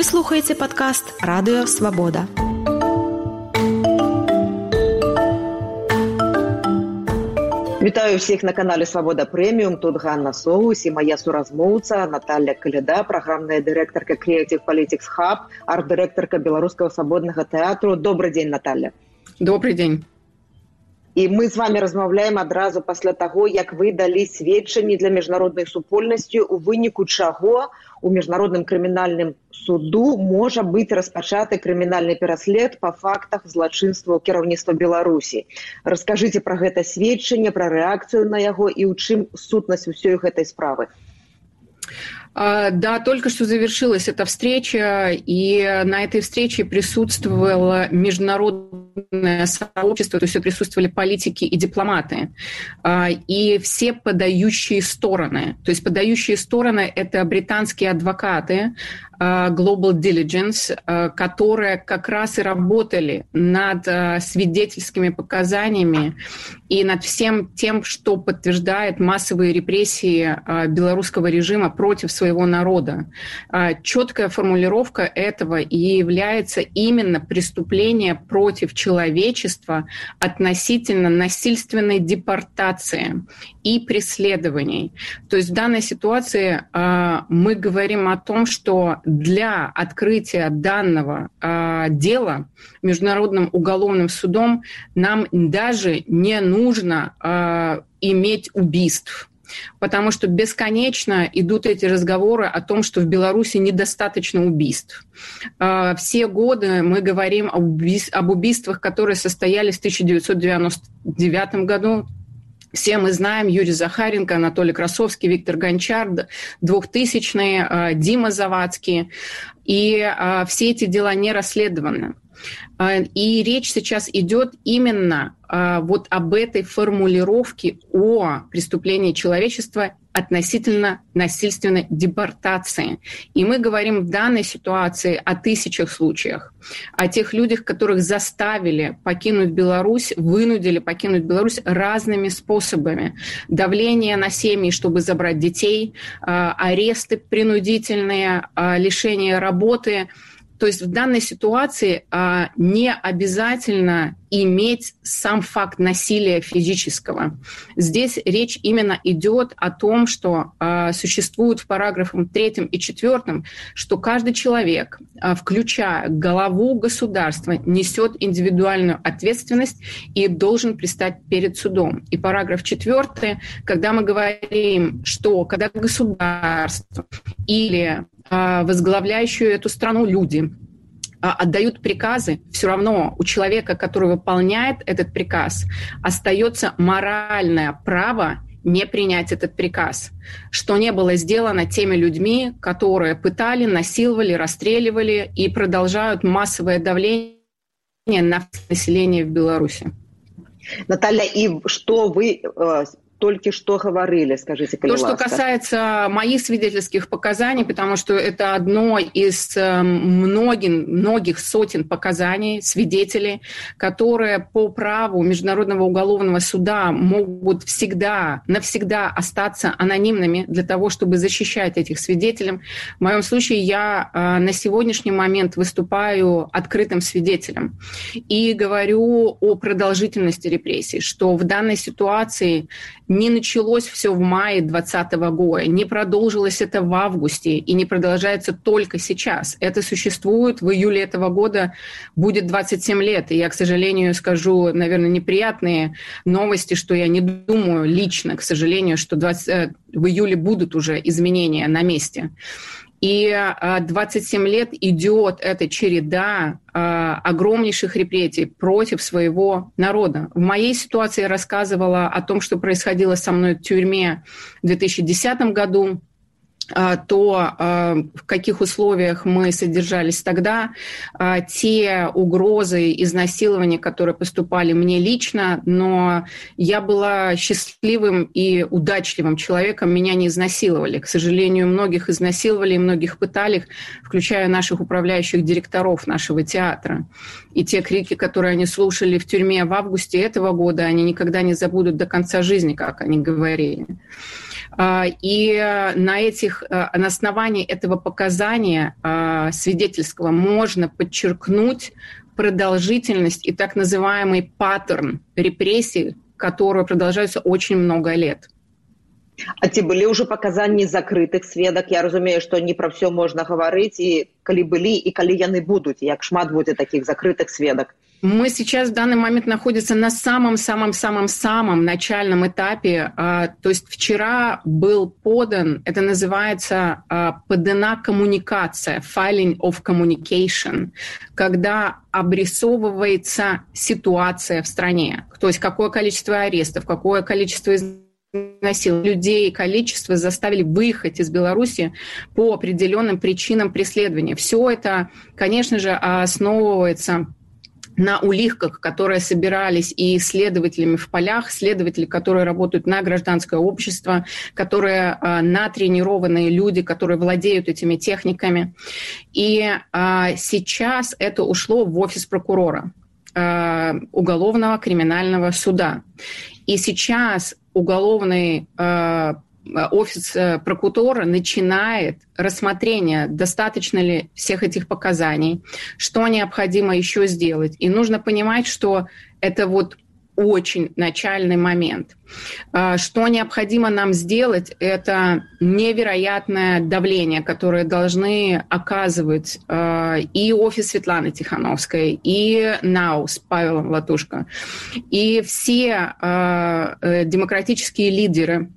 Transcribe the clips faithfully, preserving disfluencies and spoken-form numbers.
Вы слухаеце падкаст «Радыё Свабода». Вітаю ўсіх на канале «Свабода Прэміум». Тут Ганна Соус і моя суразмоўца Наталья Каляда, праграмная дырэктарка Creative Politics Hub, арт-дырэктарка Беларускага свабоднага тэатру. Добрый день, Наталья. Добрый день. І мы з вами размаўляем адразу пасля таго, як вы далі сведчанні для міжнароднай супольнасці, у выніку чаго у міжнародным крымінальным суду можа быць распачаты крымінальны пераслед па фактах злачынства кіраўніцтва Беларусі. Раскажыце пра гэта сведчанне, пра рэакцыю на яго і ў чым сутнасць усёй гэтай справы. Да, только что завершилась эта встреча, и на этой встрече присутствовало международное сообщество, то есть присутствовали политики и дипломаты, и все подающие стороны. То есть подающие стороны – это британские адвокаты, Global Diligence, которые как раз и работали над свидетельскими показаниями и над всем тем, что подтверждает массовые репрессии белорусского режима против своего народа. Четкая формулировка этого и является именно преступление против человечества относительно насильственной депортации и преследований. То есть в данной ситуации мы говорим о том, что для открытия данного э, дела Международным уголовным судом нам даже не нужно э, иметь убийств, потому что бесконечно идут эти разговоры о том, что в Беларуси недостаточно убийств. Э, все годы мы говорим об, убийств, об убийствах, которые состоялись в тысяча девятьсот девяносто девятом году. Все мы знаем Юрий Захаренко, Анатолий Красовский, Виктор Гончар, двухтысячные, Дима Завадский. И все эти дела не расследованы. И речь сейчас идет именно вот об этой формулировке о преступлении человечества относительно насильственной депортации. И мы говорим в данной ситуации о тысячах случаях, о тех людях, которых заставили покинуть Беларусь, вынудили покинуть Беларусь разными способами. Давление на семьи, чтобы забрать детей, аресты принудительные, лишение работы. То есть в данной ситуации а, не обязательно иметь сам факт насилия физического. Здесь речь именно идет о том, что а, существует в параграфах третьем и четвертом, что каждый человек, а, включая главу государства, несет индивидуальную ответственность и должен предстать перед судом. И параграф четвертый, когда мы говорим, что когда государство или возглавляющие эту страну люди отдают приказы, все равно у человека, который выполняет этот приказ, остается моральное право не принять этот приказ, что не было сделано теми людьми, которые пытали, насиловали, расстреливали и продолжают массовое давление на население в Беларуси. Наталья, и что вы только что говорили, скажите, То, что касается моих свидетельских показаний, потому что это одно из многих, многих сотен показаний свидетелей, которые по праву Международного уголовного суда могут всегда, навсегда остаться анонимными для того, чтобы защищать этих свидетелей. В моем случае я на сегодняшний момент выступаю открытым свидетелем и говорю о продолжительности репрессий, что в данной ситуации не началось все в мае двадцатого года, не продолжилось это в августе и не продолжается только сейчас. Это существует. В июле этого года будет двадцать семь лет. И я, к сожалению, скажу, наверное, неприятные новости, что я не думаю лично, к сожалению, что двадцать в июле будут уже изменения на месте. И двадцать семь лет идет эта череда огромнейших репрессий против своего народа. В моей ситуации я рассказывала о том, что происходило со мной в тюрьме в две тысячи десятом году. То, в каких условиях мы содержались тогда, те угрозы, изнасилования, которые поступали мне лично, но я была счастливым и удачливым человеком, меня не изнасиловали. К сожалению, многих изнасиловали, многих пытали, включая наших управляющих директоров нашего театра. И те крики, которые они слушали в тюрьме в августе этого года, они никогда не забудут до конца жизни, как они говорили. И на, этих, на основании этого показания свидетельского можно подчеркнуть продолжительность и так называемый паттерн репрессий, которые продолжаются очень много лет. А ці былі ўжо паказанні закрытых сведак? Я разумею, што не пра ўсё можна гаварыць, і калі былі, і калі яны будуць, як шмат будзе такіх закрытых сведак? Мы сейчас в данный момент находимся на самом-самом-самом-самом начальном этапе. То есть вчера был подан, это называется подана коммуникация, filing of communication, когда обрисовывается ситуация в стране. То есть какое количество арестов, какое количество насилия людей, количество заставили выехать из Беларуси по определенным причинам преследования. Все это, конечно же, основывается на уликах, которые собирались и исследователями в полях, следователи, которые работают на гражданское общество, которые э, натренированные люди, которые владеют этими техниками. И э, сейчас это ушло в офис прокурора э, уголовного криминального суда. И сейчас уголовный э, офис прокурора начинает рассмотрение, достаточно ли всех этих показаний, что необходимо еще сделать. И нужно понимать, что это вот очень начальный момент. Что необходимо нам сделать, это невероятное давление, которое должны оказывать и офис Светланы Тихановской, и НАУ с Павелом Латушко, и все демократические лидеры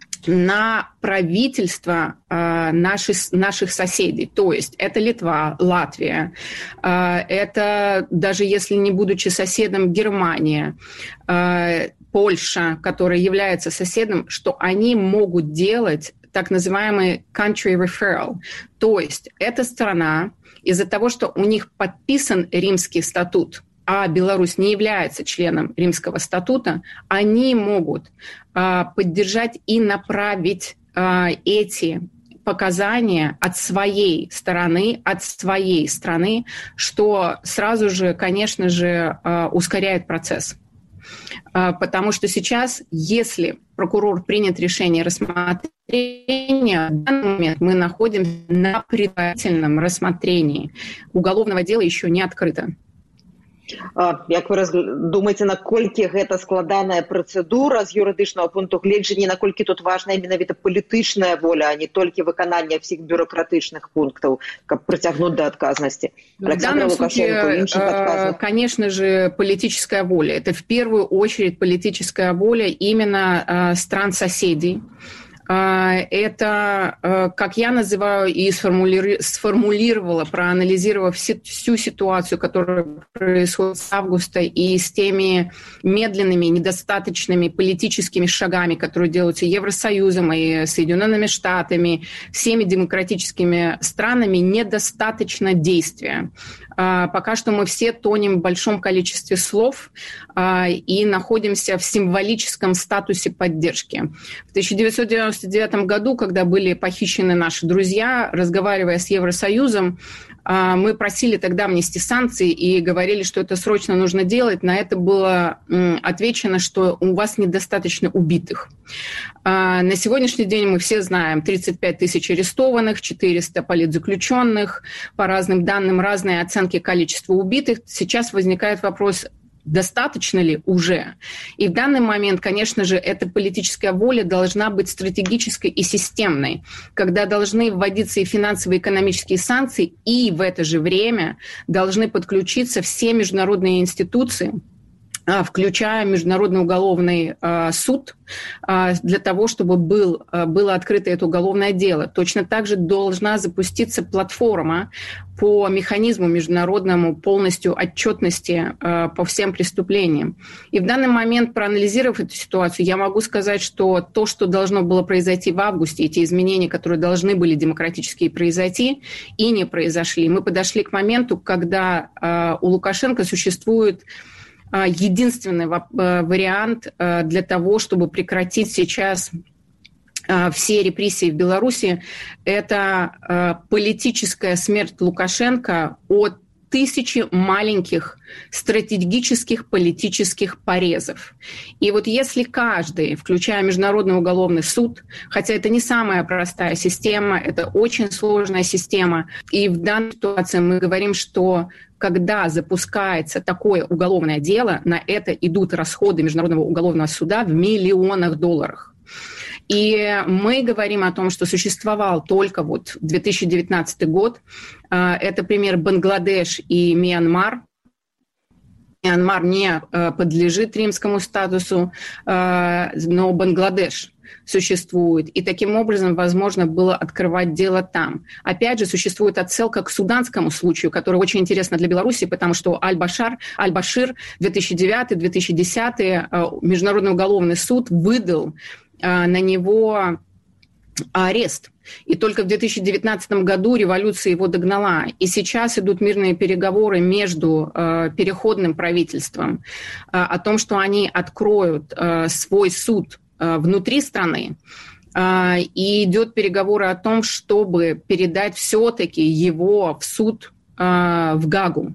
на правительство э, наших, наших соседей. То есть это Литва, Латвия, э, это даже если не будучи соседом Германия, э, Польша, которая является соседом, что они могут делать так называемый country referral. То есть эта страна из-за того, что у них подписан Римский статут, а Беларусь не является членом Римского статута, они могут а, поддержать и направить а, эти показания от своей стороны, от своей страны, что сразу же, конечно же, а, ускоряет процесс. А, потому что сейчас, если прокурор принят решение рассмотрения, в данный момент мы находимся на предварительном рассмотрении. Уголовного дела еще не открыто. Як вы думаеце, наколькі гэта складаная працэдура з юрыдычнага пункту гледжання, наколькі тут важная менавіта палітычная воля, а не толькі выкананне всіх бюрократычных пунктаў, каб прыцягнуць да адказнасці? В данном случае, конечно же, политическая воля. Это в первую очередь политическая воля именно стран-соседей. Это, как я называю и сформулировала, проанализировав всю ситуацию, которая происходит с августа, и с теми медленными, недостаточными политическими шагами, которые делаются Евросоюзом и Соединенными Штатами, всеми демократическими странами, недостаточно действия. Пока что мы все тонем в большом количестве слов и находимся в символическом статусе поддержки. В тысяча девятьсот девяносто девятом году, когда были похищены наши друзья, разговаривая с Евросоюзом, мы просили тогда внести санкции и говорили, что это срочно нужно делать. На это было отвечено, что у вас недостаточно убитых. На сегодняшний день мы все знаем тридцать пять тысяч арестованных, четыреста политзаключенных, по разным данным разные оценки количества убитых. Сейчас возникает вопрос, достаточно ли уже? И в данный момент, конечно же, эта политическая воля должна быть стратегической и системной, когда должны вводиться и финансовые, и экономические санкции, и в это же время должны подключиться все международные институции, включая Международный уголовный э, суд, э, для того, чтобы был, э, было открыто это уголовное дело. Точно так же должна запуститься платформа по механизму международному полностью отчетности э, по всем преступлениям. И в данный момент, проанализировав эту ситуацию, я могу сказать, что то, что должно было произойти в августе, эти изменения, которые должны были демократически произойти, и не произошли. Мы подошли к моменту, когда э, у Лукашенко существует единственный вариант для того, чтобы прекратить сейчас все репрессии в Беларуси, это политическая смерть Лукашенко от тысячи маленьких стратегических политических порезов. И вот если каждый, включая Международный уголовный суд, хотя это не самая простая система, это очень сложная система, и в данной ситуации мы говорим, что когда запускается такое уголовное дело, на это идут расходы Международного уголовного суда в миллионах долларов. И мы говорим о том, что существовал только вот две тысячи девятнадцатый год. Это пример Бангладеш и Мьянмар. Мьянмар не подлежит римскому статусу, но Бангладеш существует. И таким образом возможно было открывать дело там. Опять же, существует отсылка к суданскому случаю, который очень интересно для Беларуси, потому что Аль-Башар, Аль-Башир две тысячи девятый - две тысячи десятый Международный уголовный суд выдал на него арест. И только в две тысячи девятнадцатом году революция его догнала. И сейчас идут мирные переговоры между э, переходным правительством э, о том, что они откроют э, свой суд э, внутри страны. Э, и идет переговоры о том, чтобы передать все-таки его в суд э, в Гаагу.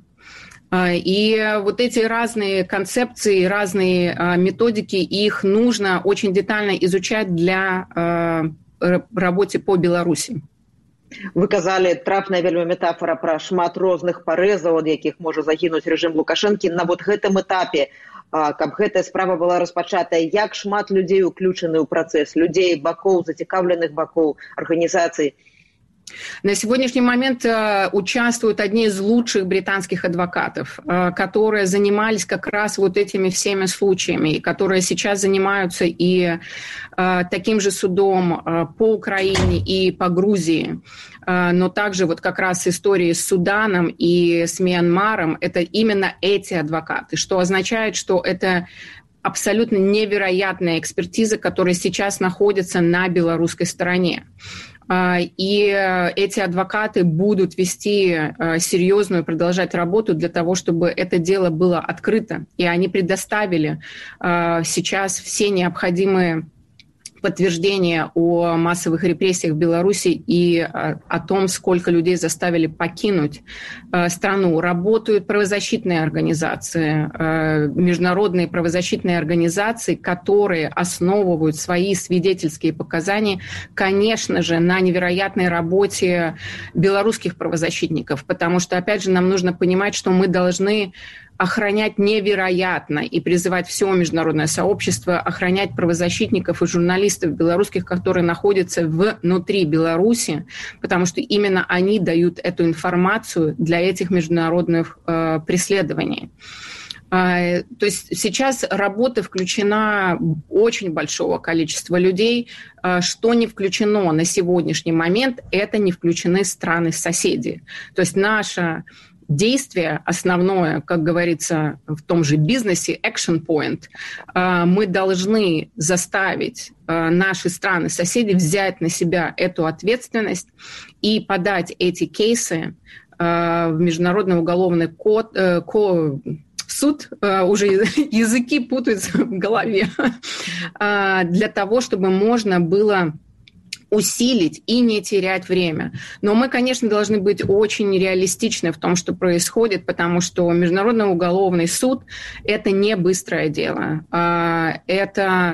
И вот эти разные концепции, разные методики, их нужно очень детально изучать для работы по Беларуси. Вы казали, трапная вельмі метафора про шмат розных парэзаў, ад якіх можа загінуць рэжым Лукашэнкі. На вот гэтым этапе, каб гэтая справа была распачатая, як шмат людзей уключаны ў працэс, людзей, бакоў, зацікаўленых бакоў, арганізацый? На сегодняшний момент э, участвуют одни из лучших британских адвокатов, э, которые занимались как раз вот этими всеми случаями, и которые сейчас занимаются и э, таким же судом э, по Украине и по Грузии, э, но также вот как раз истории с Суданом и с Мьянмаром, это именно эти адвокаты, что означает, что это абсолютно невероятная экспертиза, которая сейчас находится на белорусской стороне. И эти адвокаты будут вести серьезную, продолжать работу для того, чтобы это дело было открыто. И они предоставили сейчас все необходимые подтверждения о массовых репрессиях в Беларуси и о том, сколько людей заставили покинуть страну. Работают правозащитные организации, международные правозащитные организации, которые основывают свои свидетельские показания, конечно же, на невероятной работе белорусских правозащитников, потому что, опять же, нам нужно понимать, что мы должны охранять невероятно и призывать все международное сообщество охранять правозащитников и журналистов белорусских, которые находятся внутри Беларуси, потому что именно они дают эту информацию для этих международных э, преследований. Э, то есть сейчас работа включена очень большого количества людей. Э, что не включено на сегодняшний момент, это не включены страны-соседи. То есть наша действие основное, как говорится в том же бизнесе, action point, мы должны заставить наши страны-соседи взять на себя эту ответственность и подать эти кейсы в Международный уголовный код, суд, уже языки путаются в голове, для того, чтобы можно было усилить и не терять время. Но мы, конечно, должны быть очень реалистичны в том, что происходит, потому что Международный уголовный суд – это не быстрое дело. Это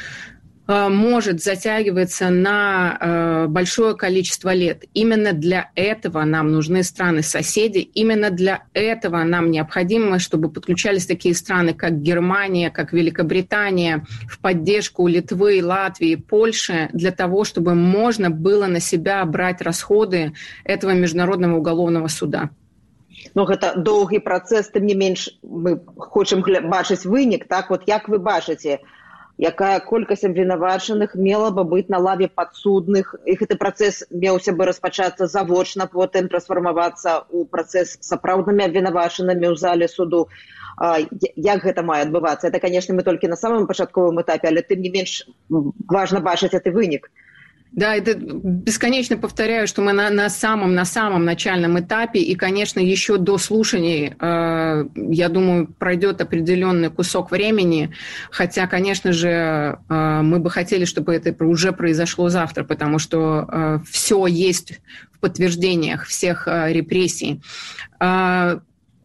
может затягиваться на большое количество лет. Именно для этого нам нужны страны-соседи, именно для этого нам необходимо, чтобы подключались такие страны, как Германия, как Великобритания, в поддержку Литвы, Латвии, Польши, для того, чтобы можно было на себя брать расходы этого Международного уголовного суда. Ну, гэта доўгі працэс, тым не менш, мы хочам бачыць вынік, так? Вот як вы бачыце, якая колькасць абвінавачаных мела бы быць на лаве падсудных, і гэты працэс меўся бы распачацца завочна, потым трансфармавацца ў працэс з сапраўднымі абвінавачанымі ў зале суду. Як гэта мае адбывацца? Это, конечно, мы толькі на самым пачатковым этапе, але тым не менш важна бачыць гэты вынік. Да, это бесконечно повторяю, что мы на, на самом, на самом начальном этапе, и, конечно, еще до слушаний, э, я думаю, пройдет определенный кусок времени, хотя, конечно же, э, мы бы хотели, чтобы это уже произошло завтра, потому что э, все есть в подтверждениях всех э, репрессий. Э,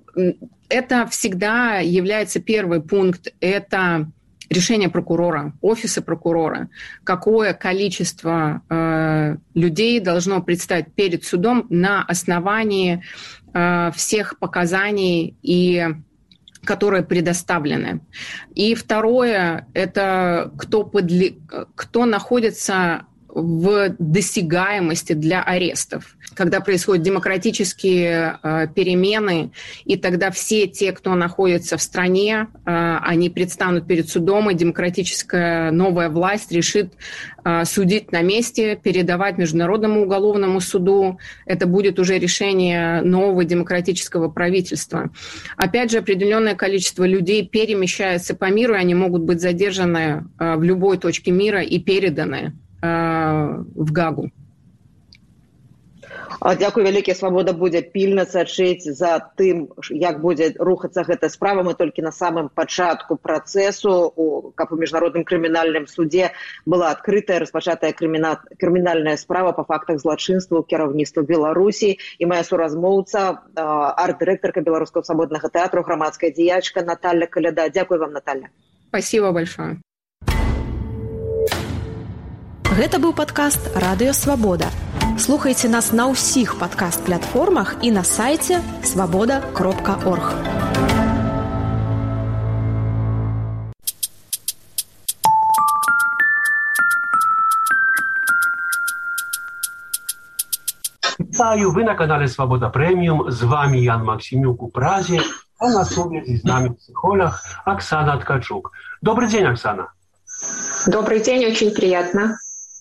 это всегда является первый пункт, это решение прокурора, офиса прокурора, какое количество э, людей должно предстать перед судом на основании э, всех показаний, и, которые предоставлены. И второе, это кто, подле... кто находится в досягаемости для арестов, когда происходят демократические э, перемены, и тогда все те, кто находится в стране, э, они предстанут перед судом, и демократическая новая власть решит э, судить на месте, передавать Международному уголовному суду. Это будет уже решение нового демократического правительства. Опять же, определенное количество людей перемещается по миру, и они могут быть задержаны э, в любой точке мира и переданы в Гагу. Дзякуй вялікі. Свабода будзе пільна сачыць за тым, як будзе рухацца гэта справа. Мы толькі на самым пачатку працэсу, каб у міжнародным крымінальным судзе была адкрытая, распачатая крымінальная справа па фактах злачынства ў кіраўніцтва Беларусі. І моя суразмоўца, арт-дырэктарка Беларускага свабоднага тэатру, грамадская дзеячка Наталья Коляда. Дзякуй вам, Наталья. Спасибо большое. Гэта быў падкаст «Радыё Свабода». Слухайце нас на ўсіх падкаст-платформах і на сайце свабода кропка орг. Вітаю, ви на каналі Свобода Преміум. З вами Ян Максимюк у Празі, а на связи з нами психолог Оксана Ткачук. Добрый день, Оксана. Добрый день, очень приятно.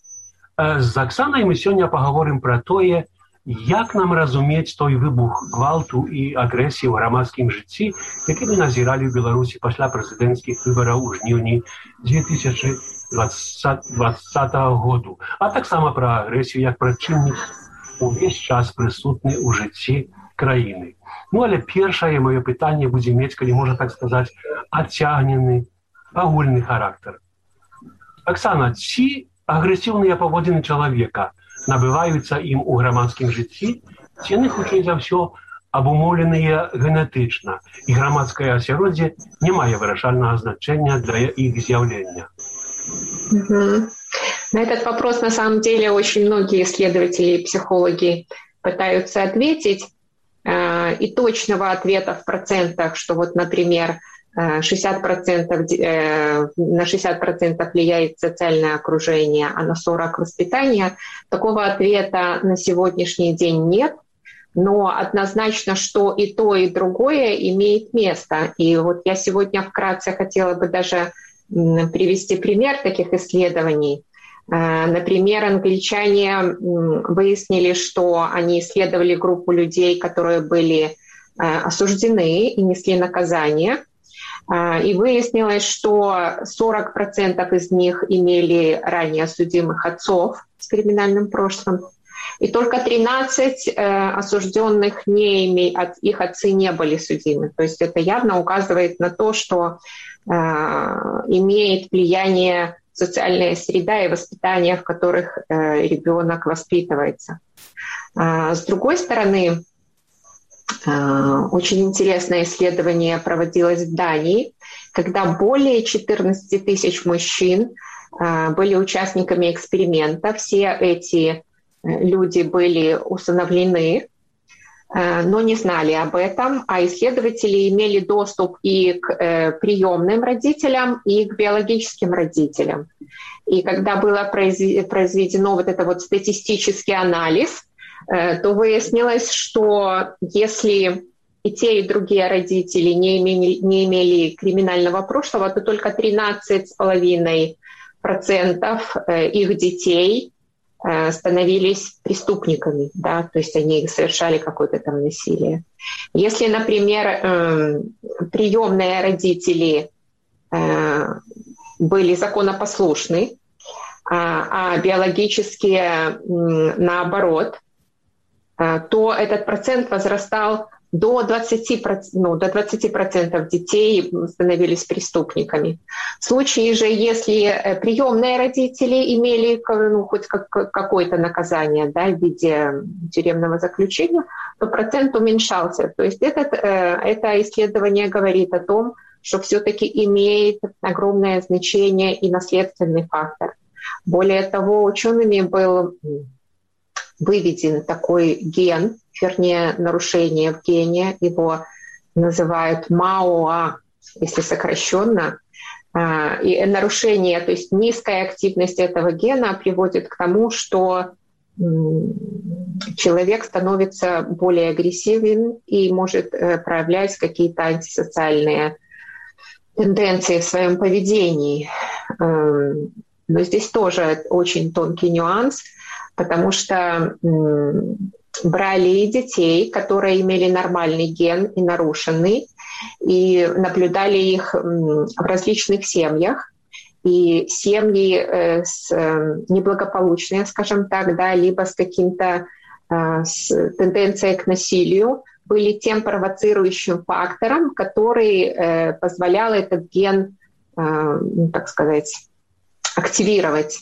З Оксанай мы сёння пагаворым пра тое, як нам разумець той выбух гвалту і агрэсіі ў грамадскім жыцці, які мы назіралі ў Беларусі пасля прэзідэнцкіх выбараў у жніўні две тысячи двадцатого году, а таксама пра агрэсію як пра чыннік увесь час прысутны ў жыцці краіны. Ну, але першае маё пытанне будзе мець, калі можна так сказаць, адцягнены агульны характар. Оксана, ці агрэсіўныя паводзіны чалавека набываюцца ім у грамадскім жыцці, ці яны, хутчэй за ўсё, абумоўленыя генетычна, і грамадскае асяроддзе не мае вырашальнага значэння для іх з'яўлення? Угу. На этот вопрос, на самом деле, очень многие исследователи и психологи пытаются ответить, и точного ответа в процентах, что вот, например, шестьдесят процентов, на шестьдесят процентов влияет социальное окружение, а на сорок процентов воспитание. Такого ответа на сегодняшний день нет, но однозначно, что и то, и другое имеет место. И вот я сегодня вкратце хотела бы даже привести пример таких исследований. Например, англичане выяснили, что они исследовали группу людей, которые были осуждены и несли наказание. И выяснилось, что сорок процентов из них имели ранее осудимых отцов с криминальным прошлым, и только тринадцать осужденных не имели, их отцы не были судимы. То есть это явно указывает на то, что имеет влияние социальная среда и воспитание, в которых ребенок воспитывается. С другой стороны, очень интересное исследование проводилось в Дании, когда более четырнадцать тысяч мужчин были участниками эксперимента. Все эти люди были усыновлены, но не знали об этом, а исследователи имели доступ и к приемным родителям, и к биологическим родителям. И когда было произведено вот это вот статистический анализ, то выяснилось, что если и те, и другие родители не имели, не имели криминального прошлого, то только тринадцать целых пять десятых процента их детей становились преступниками, да, то есть они совершали какое-то там насилие. Если, например, приемные родители были законопослушны, а биологические наоборот, то этот процент возрастал до двадцати процентов, ну, до двадцати процентов детей становились преступниками. В случае же, если приемные родители имели ну, хоть как, какое-то наказание, да, в виде тюремного заключения, то процент уменьшался. То есть этот, это исследование говорит о том, что все-таки имеет огромное значение и наследственный фактор. Более того, учеными был выведен такой ген, вернее, нарушение в гене, его называют МАОА, если сокращенно. И нарушение, то есть низкая активность этого гена приводит к тому, что человек становится более агрессивен и может проявлять какие-то антисоциальные тенденции в своем поведении. Но здесь тоже очень тонкий нюанс, потому что брали детей, которые имели нормальный ген и нарушенный, и наблюдали их в различных семьях. И семьи с неблагополучные, скажем так, да, либо с каким-то с тенденцией к насилию, были тем провоцирующим фактором, который позволял этот ген, ну, так сказать, активировать.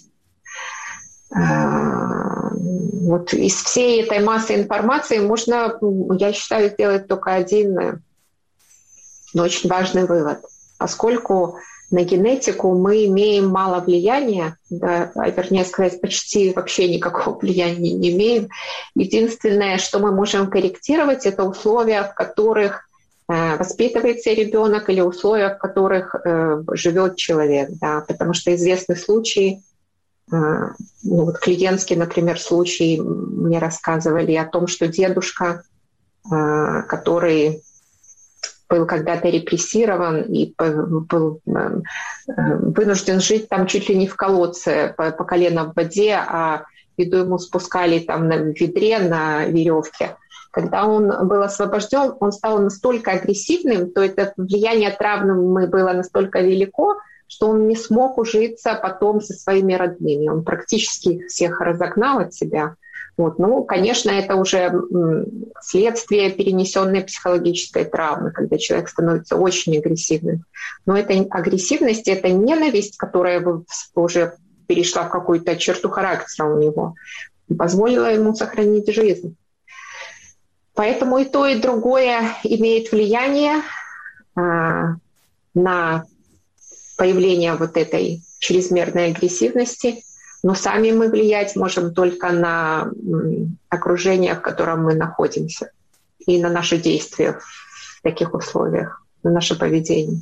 Вот из всей этой массы информации можно, я считаю, сделать только один, но очень важный вывод. Поскольку на генетику мы имеем мало влияния, да, а вернее сказать, почти вообще никакого влияния не имеем. Единственное, что мы можем корректировать, это условия, в которых э, воспитывается ребенок, или условия, в которых э, живет человек. Да, потому что известны случаи, э, ну, вот клиентский, например, случай, мне рассказывали о том, что дедушка, э, который был когда-то репрессирован и был вынужден жить там чуть ли не в колодце по, по колено в воде, а еду ему спускали там на ведре, на веревке. Когда он был освобожден, он стал настолько агрессивным, то это влияние травмы было настолько велико, что он не смог ужиться потом со своими родными. Он практически их всех разогнал от себя. Вот. Ну, конечно, это уже следствие перенесенной психологической травмы, когда человек становится очень агрессивным. Но эта агрессивность, это ненависть, которая уже перешла в какую-то черту характера у него, позволила ему сохранить жизнь. Поэтому и то, и другое имеет влияние а, на появление вот этой чрезмерной агрессивности. Но сами мы влиять можем только на окружение, в котором мы находимся, и на наши действия в таких условиях, на наше поведение.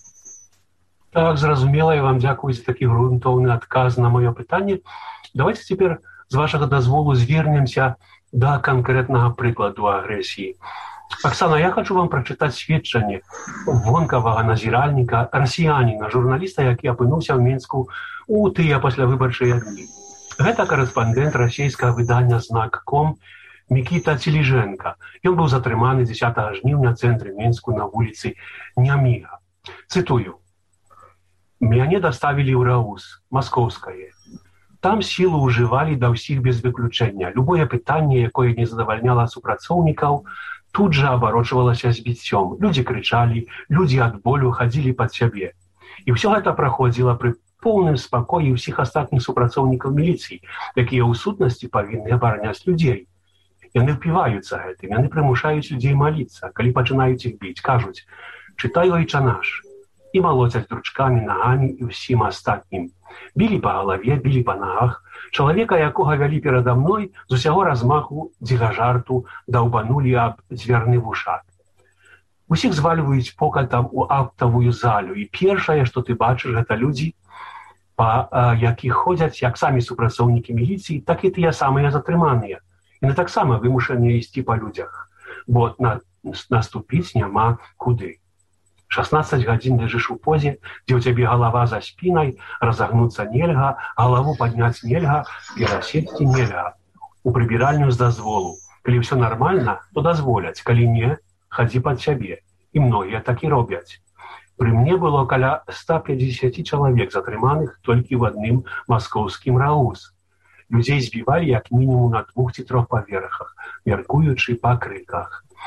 Так, зразумела, я вам дякую за такі грунтовний адказ на моє питання. Давайте тепер, з вашого дозволу, звернемся до конкретного прикладу агресії. Оксана, я хочу вам прочитати свідчення вонкавага назіральніка, расіяніна, журналіста, який апинуўся ў Мінску у тыя паслявыбарчыя дні. Гэта корэспандэнт расійскага выдання «Знак ком» Мікіта Целіженка. Ён быў затрыманы дзесятага жніўня ў цэнтры Мінску на вуліцы Няміга. Цытую. «Мяне даставілі ў РАУС, маскоўскае. Там сілу ўжывалі да ўсіх без выключэння. Любое пытанне, якое не задавальняла супрацоўнікаў, тут же оборачивалась збіццём. Люди кричали, люди от болю ходили под сябе. И все это проходило при полном спокоі ўсіх астатніх супрацоўнікаў міліцыі, якія ў сутнасці павінны абараняць людзей. Яны впіваюцца гэтым, яны прымушаюць людзей маліцца. Калі пачынаюць іх біць, кажуць: «Чытай ойча наш». І малоцяць дручкамі, нагамі і ўсім астатнім. Білі па галаве, білі па нагах. Чалавека, якога вялі перада мной, з усяго размаху дзігажарту даўбанулі аб дзвярны вушак. Усіх звальваюць покатам у актавую залю, і першае, што ты бачыш, гэта людзі, па а, якіх ходзяць як самі супрацоўнікі міліцыі, так і тыя самыя затрыманыя. Яны таксама вымушаныя ісці па людзях, бо на, наступіць няма куды. шаснаццаць гадзін ляжыш у позе, дзе ў цябе галава за спінай, разагнуцца нельга, галаву падняць нельга, перасесці нельга. У прыбіральню з дазволу. Калі ўсё нармальна, то дазволяць, калі не, хадзі пад сябе. І многія так і робяць. Пры мне было каля ста пятьдесят чалавек затрыманых толькі ў адным маскоўскім РАУС. Людзей збівалі як мінімум на двух ці трох паверхах, мяркуючы па крыках.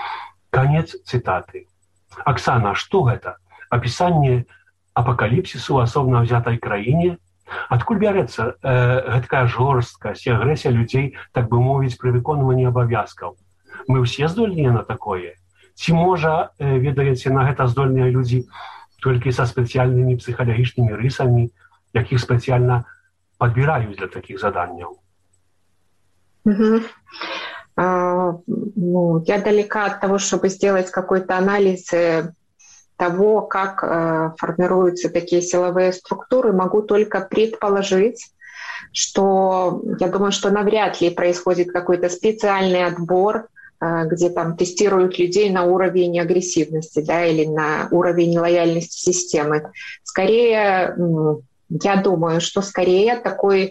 Конец цитаты. Оксана, что это? Описание апокалипсису асобна взятой краине? Адкуль бярэцца э, гэтакая жорсткасць і агрэсія людзей, так бы мовіць, пры выконванні абавязкаў? Мы ўсе здольныя на такое? Ці можа, э, ведаеце, на гэта здольныя людзі толькі са спецыяльнымі псіхалагічнымі рысамі, якіх спецыяльна подбираюсь для таких заданий? Угу. А, ну, я далека от того, чтобы сделать какой-то анализ того, как э, формируются такие силовые структуры. Могу только предположить, что я думаю, что навряд ли происходит какой-то специальный отбор, э, где там тестируют людей на уровень агрессивности, да, или на уровень лояльности системы. Скорее, я думаю, что скорее такой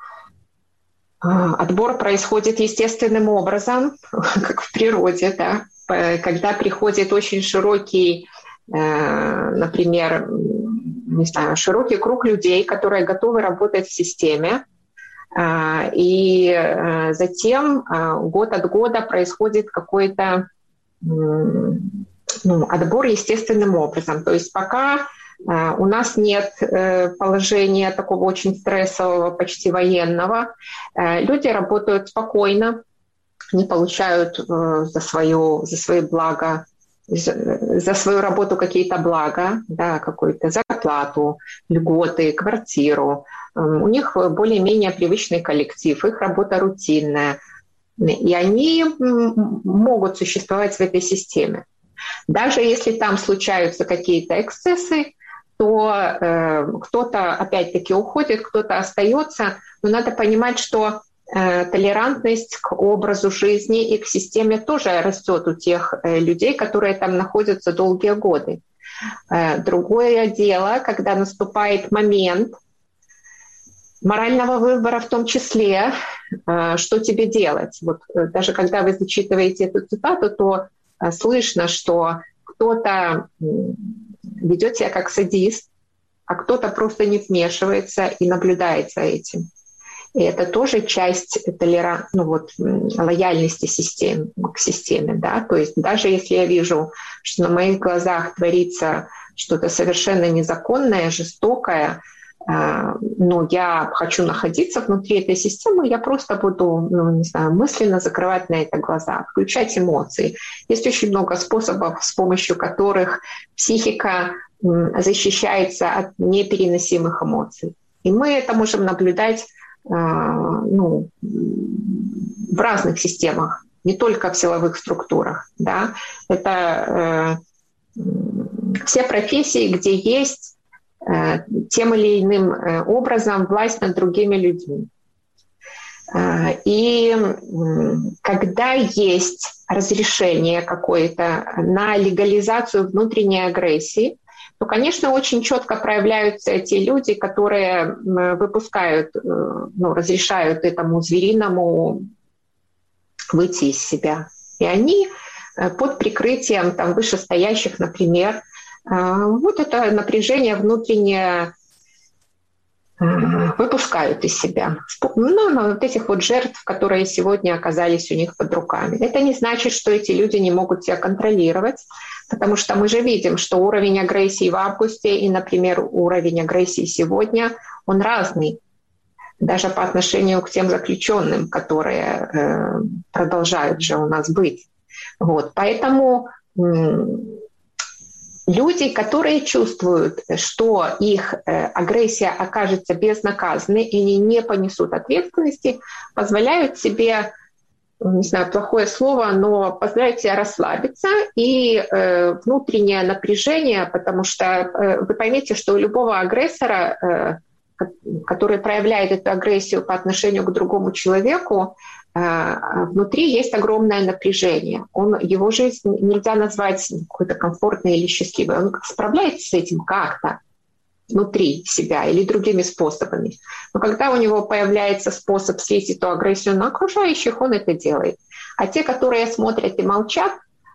отбор происходит естественным образом, как в природе, да, когда приходит очень широкий, например, не знаю, широкий круг людей, которые готовы работать в системе, и затем год от года происходит какой-то ну, отбор естественным образом. То есть пока у нас нет положения такого очень стрессового, почти военного. Люди работают спокойно, не получают за, свою, за свои блага, за свою работу какие-то блага, да, какую-то зарплату, льготы, квартиру. У них более-менее привычный коллектив, их работа рутинная. И они могут существовать в этой системе. Даже если там случаются какие-то эксцессы, то э, кто-то опять-таки уходит, кто-то остается. Но надо понимать, что э, толерантность к образу жизни и к системе тоже растет у тех э, людей, которые там находятся долгие годы. Э, другое дело, когда наступает момент морального выбора, в том числе, э, что тебе делать. Вот, э, даже когда вы зачитываете эту цитату, то э, слышно, что кто-то ведет себя как садист, а кто-то просто не вмешивается и наблюдает за этим. И это тоже часть толеран... ну, вот, лояльности систем... к системе. Да? То есть даже если я вижу, что на моих глазах творится что-то совершенно незаконное, жестокое, э, но я хочу находиться внутри этой системы, я просто буду, ну, не знаю, мысленно закрывать на это глаза, включать эмоции. Есть очень много способов, с помощью которых психика защищается от непереносимых эмоций. И мы это можем наблюдать э, ну, в разных системах, не только в силовых структурах. Да? Это э, все профессии, где есть э, тем или иным э, образом власть над другими людьми. Э, и э, когда есть разрешение какое-то на легализацию внутренней агрессии, то, конечно, очень четко проявляются те люди, которые выпускают, ну, разрешают этому звериному выйти из себя. И они под прикрытием там, вышестоящих, например, вот это напряжение внутреннее выпускают из себя. Ну, вот этих вот жертв, которые сегодня оказались у них под руками. Это не значит, что эти люди не могут себя контролировать, потому что мы же видим, что уровень агрессии в августе и, например, уровень агрессии сегодня, он разный. Даже по отношению к тем заключенным, которые э, продолжают же у нас быть. Вот. Поэтому люди, которые чувствуют, что их э, агрессия окажется безнаказанной и они не понесут ответственности, позволяют себе, не знаю, плохое слово, но позволяют себе расслабиться и э, внутреннее напряжение, потому что э, вы поймите, что у любого агрессора, э, который проявляет эту агрессию по отношению к другому человеку, внутри есть огромное напряжение. Он, его жизнь нельзя назвать какой-то комфортной или счастливой. Он справляется с этим как-то внутри себя или другими способами. Но когда у него появляется способ слить эту агрессию на окружающих, он это делает. А те, которые смотрят и молчат,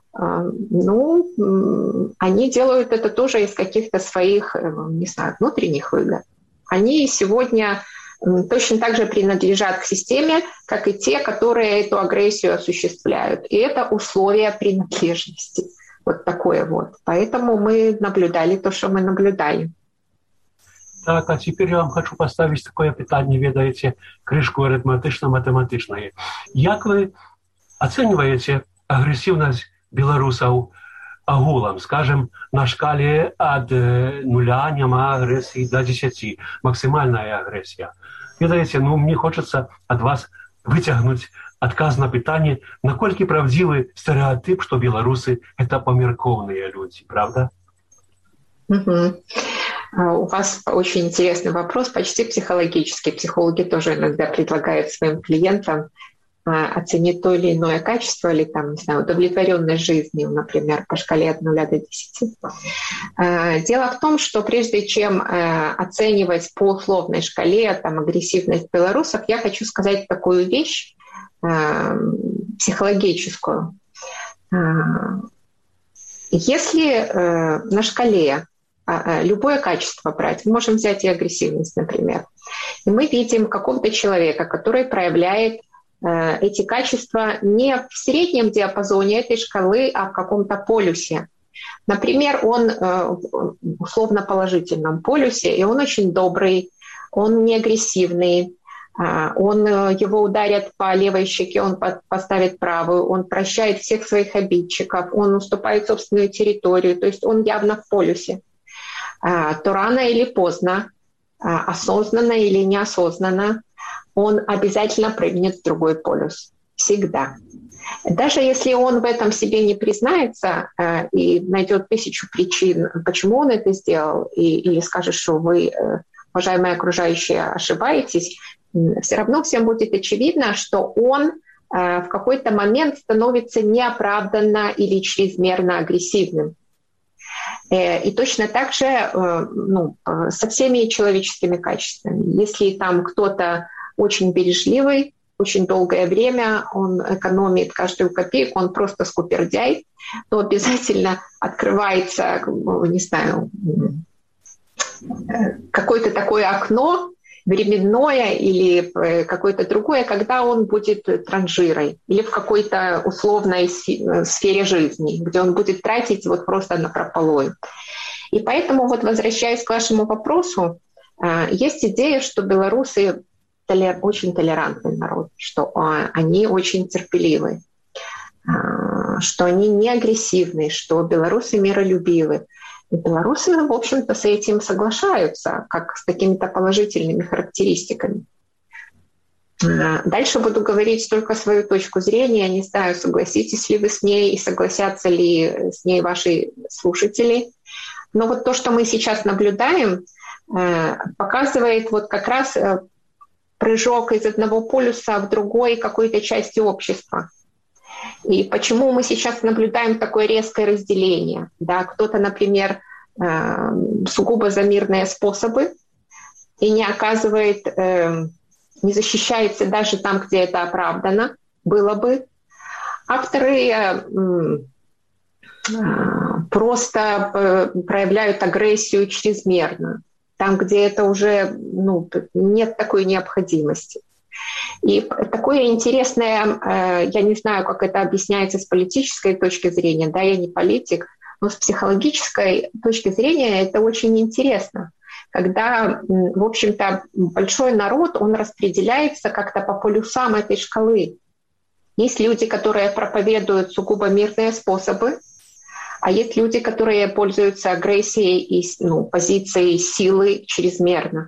ну, они делают это тоже из каких-то своих, не знаю, внутренних выгод. Они сегодня точно так же принадлежат к системе, как и те, которые эту агрессию осуществляют. И это условие принадлежности. Вот такое вот. Поэтому мы наблюдали то, что мы наблюдали. Так, а теперь я вам хочу поставить такое питание, ведаете, крышку арифметично-математичное. Как вы оцениваете агрессивность белорусов агулам, скажем, на шкале от нуля, нема агрессии до десяти, максимальная агрессия? Ведаете, ну, мне хочется от вас вытягнуть отказ на питание, насколько правдивый стереотип, что белорусы – это померковные люди, правда? Угу. У вас очень интересный вопрос, почти психологический. Психологи тоже иногда предлагают своим клиентам оценить то или иное качество, или там, не знаю, удовлетворенность жизнью, например, по шкале от нуля до десяти. Дело в том, что прежде чем оценивать по условной шкале там, агрессивность белорусов, я хочу сказать такую вещь психологическую. Если на шкале любое качество брать, мы можем взять и агрессивность, например, и мы видим какого-то человека, который проявляет эти качества не в среднем диапазоне этой шкалы, а в каком-то полюсе. Например, он в условно положительном полюсе, и он очень добрый, он не агрессивный, он, его ударят по левой щеке, он поставит правую, он прощает всех своих обидчиков, он уступает собственную территорию, то есть он явно в полюсе. То рано или поздно, осознанно или неосознанно, он обязательно прыгнет в другой полюс. Всегда. Даже если он в этом себе не признается э, и найдет тысячу причин, почему он это сделал, и, или скажет, что вы, э, уважаемые окружающие, ошибаетесь, э, все равно всем будет очевидно, что он э, в какой-то момент становится неоправданно или чрезмерно агрессивным. Э, и точно так же э, ну, со всеми человеческими качествами. Если там кто-то очень бережливый, очень долгое время, он экономит каждую копейку, он просто скупердяй, то обязательно открывается, не знаю, какое-то такое окно временное или какое-то другое, когда он будет транжирой или в какой-то условной сфере жизни, где он будет тратить вот просто напропалую. И поэтому, вот возвращаясь к вашему вопросу, есть идея, что белорусы толер, очень толерантный народ, что а, они очень терпеливы, а, что они не агрессивны, что белорусы миролюбивы. И белорусы, в общем-то, с этим соглашаются, как с какими-то положительными характеристиками. А, дальше буду говорить только свою точку зрения. Не знаю, согласитесь ли вы с ней и согласятся ли с ней ваши слушатели. Но вот то, что мы сейчас наблюдаем, а, показывает вот как раз прыжок из одного полюса в другой какой-то части общества. И почему мы сейчас наблюдаем такое резкое разделение? Да, кто-то, например, сугубо за мирные способы и не оказывает, не защищается даже там, где это оправдано было бы. А вторые просто проявляют агрессию чрезмерно, там, где это уже ну, нет такой необходимости. И такое интересное, я не знаю, как это объясняется с политической точки зрения, да, я не политик, но с психологической точки зрения это очень интересно, когда, в общем-то, большой народ, он распределяется как-то по полюсам этой шкалы. Есть люди, которые проповедуют сугубо мирные способы, а есть люди, которые пользуются агрессией и ну, позицией силы чрезмерно.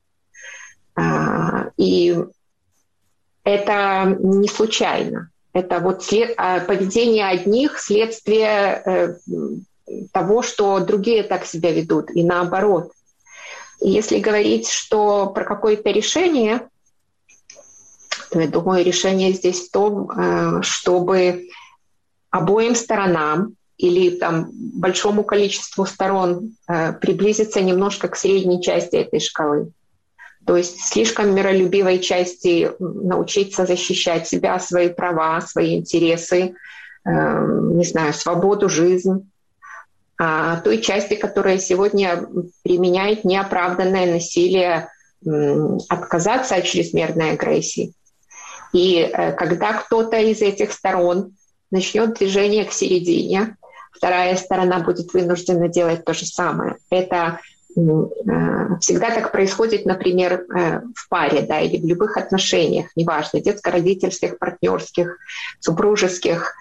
И это не случайно. Это вот след... поведение одних следствие того, что другие так себя ведут, и наоборот. И если говорить, что про какое-то решение, то я думаю, решение здесь в том, чтобы обоим сторонам или там, большому количеству сторон э, приблизиться немножко к средней части этой шкалы. То есть слишком миролюбивой части научиться защищать себя, свои права, свои интересы, э, не знаю, свободу, жизнь. А той части, которая сегодня применяет неоправданное насилие отказаться от чрезмерной агрессии. И когда кто-то из этих сторон начнет движение к середине, вторая сторона будет вынуждена делать то же самое. Это всегда так происходит, например, в паре, да, или в любых отношениях, неважно, детско-родительских, партнерских, супружеских.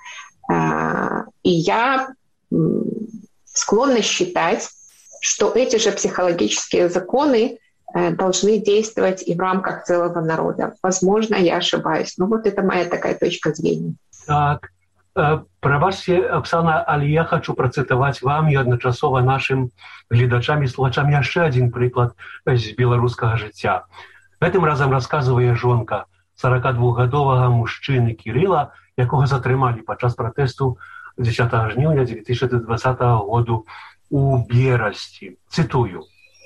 И я склонна считать, что эти же психологические законы должны действовать и в рамках целого народа. Возможно, я ошибаюсь, но вот это моя такая точка зрения. Так, прабачце, Оксана, але я хочу працытаваць вам і адначасова нашым гледачам і слухачам яшчэ адзін прыклад з беларускага жыцця. Гэтым разам расказвае жонка сорокадвухгадовага мужчыны Кірыла, якога затрымалі падчас пратэсту дзесятага жніўня две тысячи двадцатого году у Берасці. Цытую.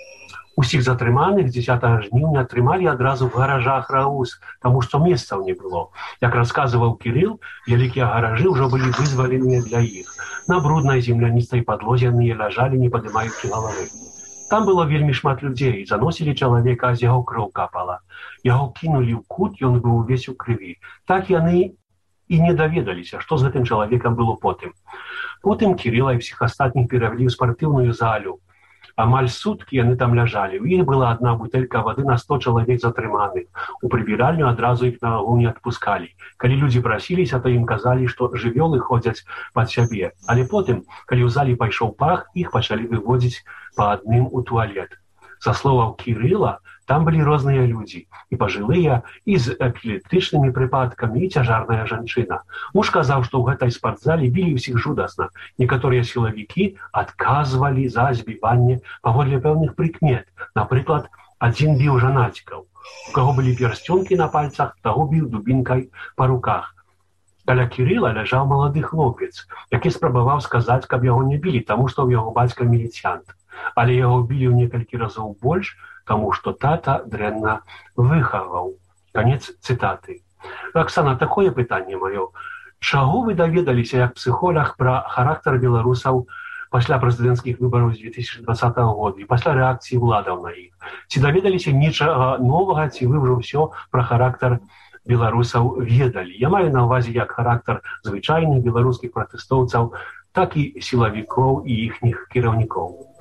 Усіх затрыманых дзесятага жніўня трымалі адразу в гаражах РАУС, таму што месцаў не было. Як расказваў Кірыл, вялікія гаражы ўжо былі вызваленыя для іх. На бруднай земляністай падлозе яны ляжалі, не падымаючы галавы. Там было вельмі шмат людзей, заносілі чалавека, з яго кроў капала. Яго кінулі ў кут, ён быў увесь у крыві. Так яны і не даведаліся, што з гэтым чалавекам было потым. Потым Кірыла і ўсіх астатніх перавялі ў спартыўную залю. Амаль суткі яны там ляжалі. У іх была адна бутэлька вады на сто чалавек затрыманых. У прыбіральню адразу іх на агонь не адпускалі. Калі людзі прасіліся, то ім казалі, што жывёлы ходзяць пад сябе. Але потым, калі ў залі пайшоў пах, іх пачалі выводзіць па адным у туалет. Са словаў Кірыла, там былі розныя людзі, і пажылыя, і з эпілептычнымі прыпадкамі, і цяжарная жанчына. Муж казаў, што ў гэтай спартзале білі ўсіх жудасна. Некаторыя сілавікі адказвалі за збіванне паводле пэўных прыкмет. Напрыклад, адзін біў жанацікаў. У каго былі пярсцёнкі на пальцах, таго біў дубінкай па руках. Каля Кірыла ляжаў малады хлопец, які спрабаваў сказаць, каб яго не білі, таму што ў яго бацька міліцыянт. Але яго білі ў некалькі разоў больш, таму што тата дрэнна выхаваў. Канец цытаты. Оксана, такое пытанне маё. Чаго вы даведаліся як псіхолог пра характар беларусаў пасля прэзідэнцкіх выбараў две тысячи двадцатого года і пасля рэакцыі ўладаў на іх? Ці даведаліся нечага новага, ці вы ўжо ўсё пра характар беларусаў ведалі? Я маю на ўвазе як характар звычайных беларускіх пратэстоўцаў, так і сілавікоў і іхніх кіраўнікоў.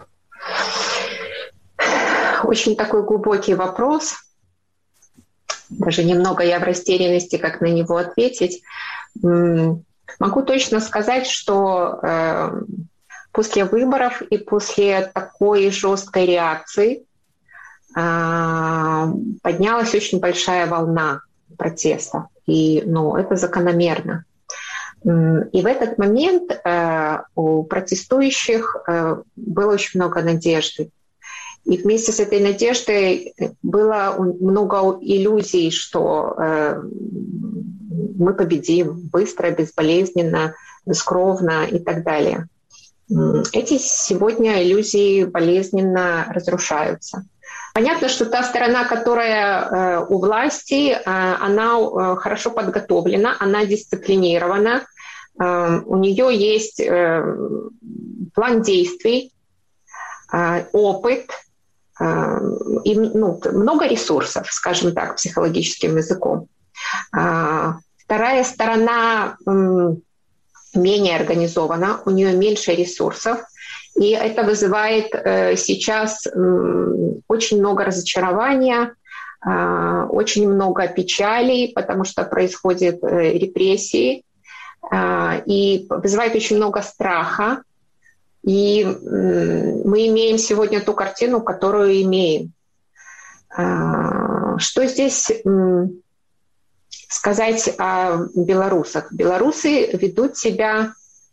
Очень такой глубокий вопрос. Даже немного я в растерянности, как на него ответить. Могу точно сказать, что э, после выборов и после такой жесткой реакции э, поднялась очень большая волна протеста. И ну, это закономерно. И в этот момент э, у протестующих э, было очень много надежды. И вместе с этой надеждой было много иллюзий, что э, мы победим быстро, безболезненно, бескровно и так далее. Эти сегодня иллюзии болезненно разрушаются. Понятно, что та сторона, которая э, у власти, э, она э, хорошо подготовлена, она дисциплинирована, э, у нее есть э, план действий, э, опыт, и ну, много ресурсов, скажем так, психологическим языком. Вторая сторона менее организована, у нее меньше ресурсов, и это вызывает сейчас очень много разочарования, очень много печали, потому что происходят репрессии, и вызывает очень много страха. И мы имеем сегодня ту картину, которую имеем. Что здесь сказать о белорусах? Белорусы ведут себя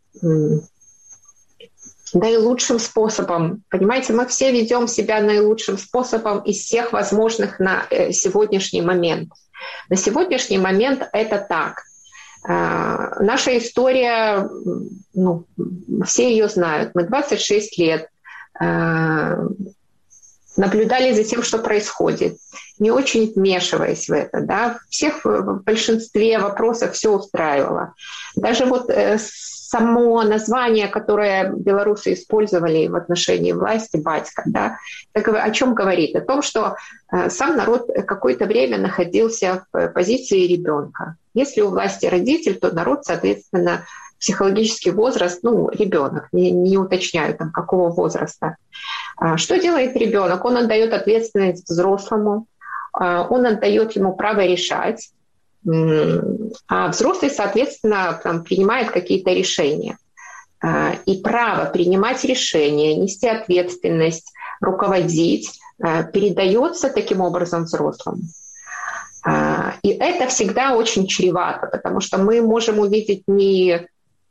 наилучшим способом. Понимаете, мы все ведем себя наилучшим способом из всех возможных на сегодняшний момент. На сегодняшний момент это так. Uh, наша история, ну, все ее знают. Мы двадцать шесть лет uh, наблюдали за тем, что происходит, не очень вмешиваясь в это. Да? Всех в большинстве вопросов все устраивало. Даже вот uh, само название, которое белорусы использовали в отношении власти, «батька», да, о чем говорит? О том, что сам народ какое-то время находился в позиции ребенка. Если у власти родитель, то народ, соответственно, психологический возраст, ну, ребенок, не, не уточняю, там, какого возраста. Что делает ребенок? Он отдает ответственность взрослому, он отдает ему право решать, а взрослый, соответственно, там, принимает какие-то решения. И право принимать решения, нести ответственность, руководить передается таким образом взрослому. И это всегда очень чревато, потому что мы можем увидеть не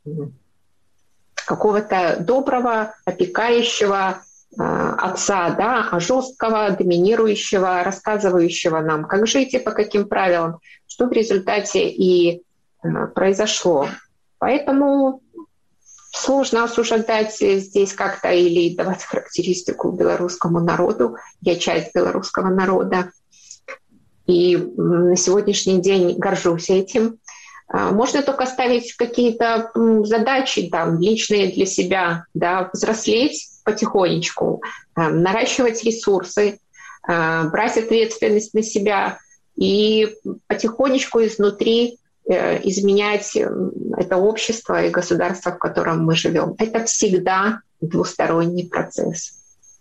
какого-то доброго, опекающего отца, да, а жесткого, доминирующего, рассказывающего нам, как жить и по каким правилам, что в результате и произошло. Поэтому сложно осуждать здесь как-то или давать характеристику белорусскому народу. Я часть белорусского народа. И на сегодняшний день горжусь этим. Можно только ставить какие-то задачи там, личные для себя, да, взрослеть потихонечку, наращивать ресурсы, брать ответственность на себя и потихонечку изнутри изменять это общество и государство, в котором мы живем. Это всегда двусторонний процесс.